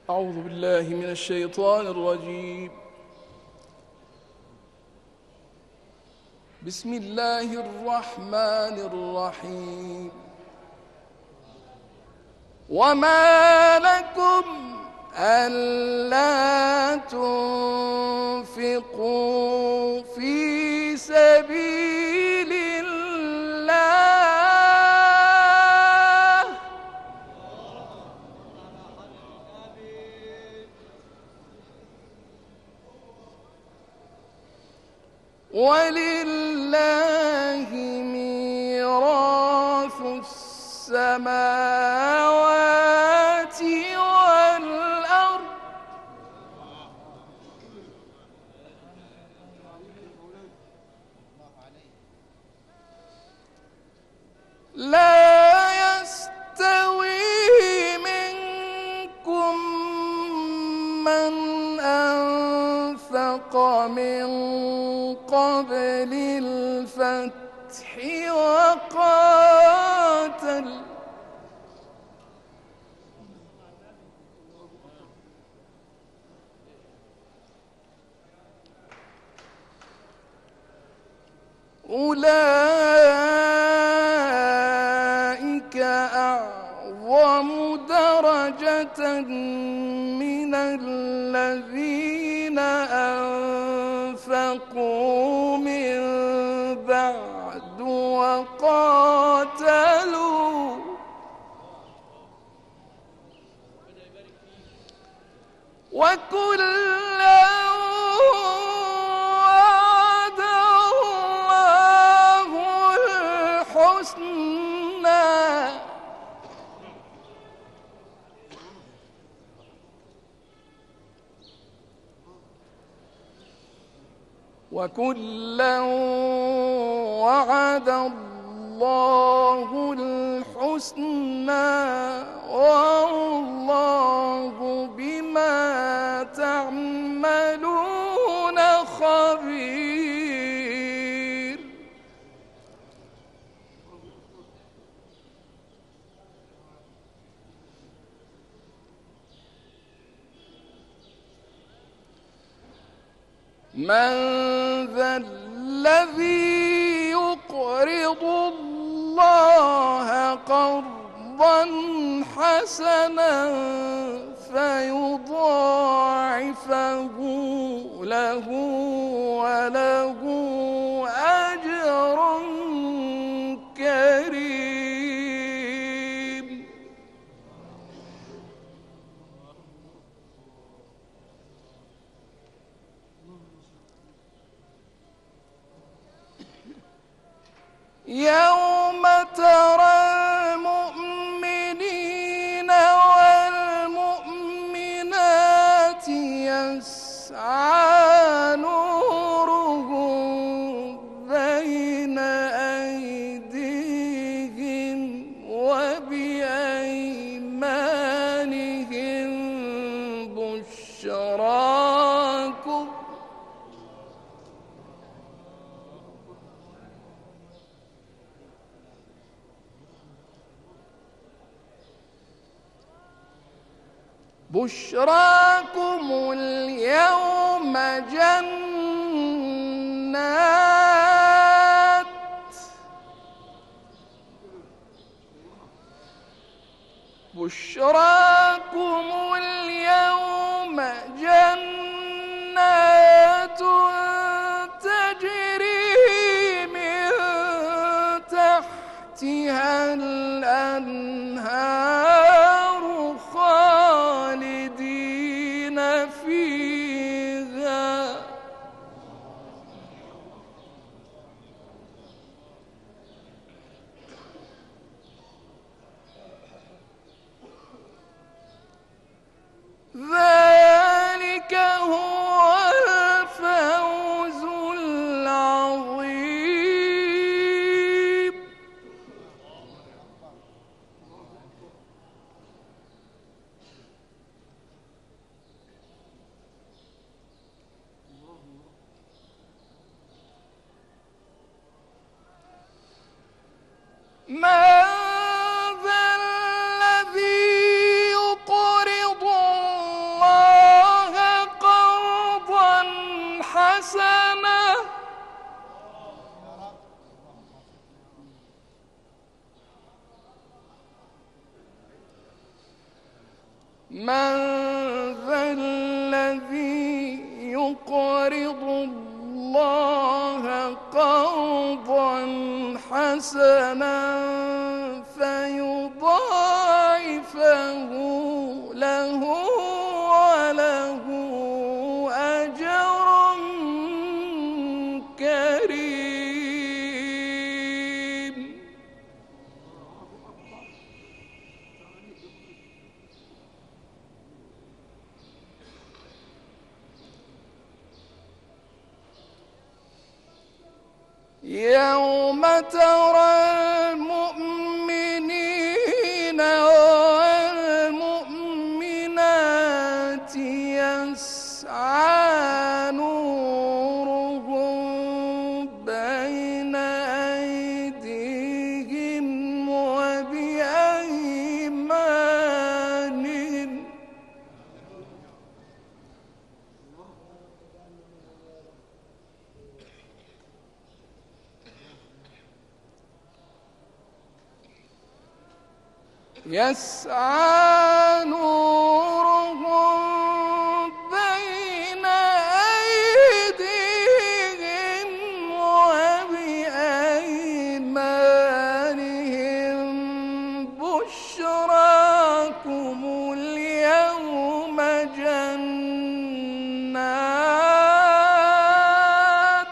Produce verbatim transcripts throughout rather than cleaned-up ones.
أعوذ بالله من الشيطان الرجيم. بسم الله الرحمن الرحيم. وما لكم ألا تنفقوا في سبيل الله ولله ميراث السماوات والأرض لا يستوي منكم من أنفق من قبل الفتح وقاتل أولئك أعظم درجة من الذين أنفقوا من بعد وقاتلوا وكلا وعد الله الحسنى وكلا وعد الله الحسنى والله بما تعملون خبير. من ذا الذي يقرض الله قرضا حسنا فيضاعفه له وله أجر كريم. يوم ترى المؤمنين والمؤمنات يسعى نورهم بين أيديهم وبأيمانهم بشراكم بشراكم اليوم جنات بشراكم اليوم جنات تجري من تحتها الأنهار خالدين فيها من ذا الذي يقرض الله قرضا حسنا فيضاعفه له وله أجر كريم. يوم ترى المؤمنين والمؤمنات يسعى نورهم بين أيديهم وبأيمانهم يسعى نورهم بين أيديهم وبأيمانهم بشراكم اليوم جنات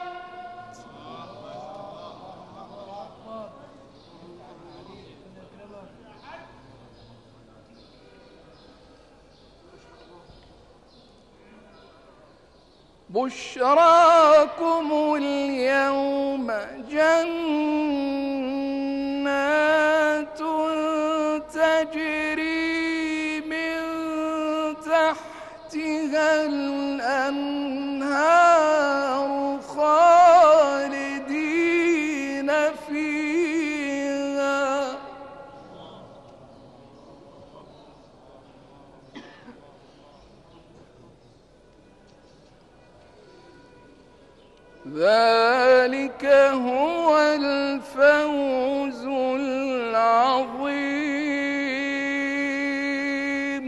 بشراكم اليوم جنات تجري من تحتها الأنهار خالدين فيها ذلك هو الفوز العظيم.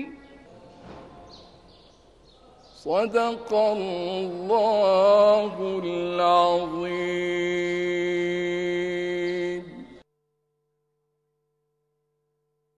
صدق الله العظيم.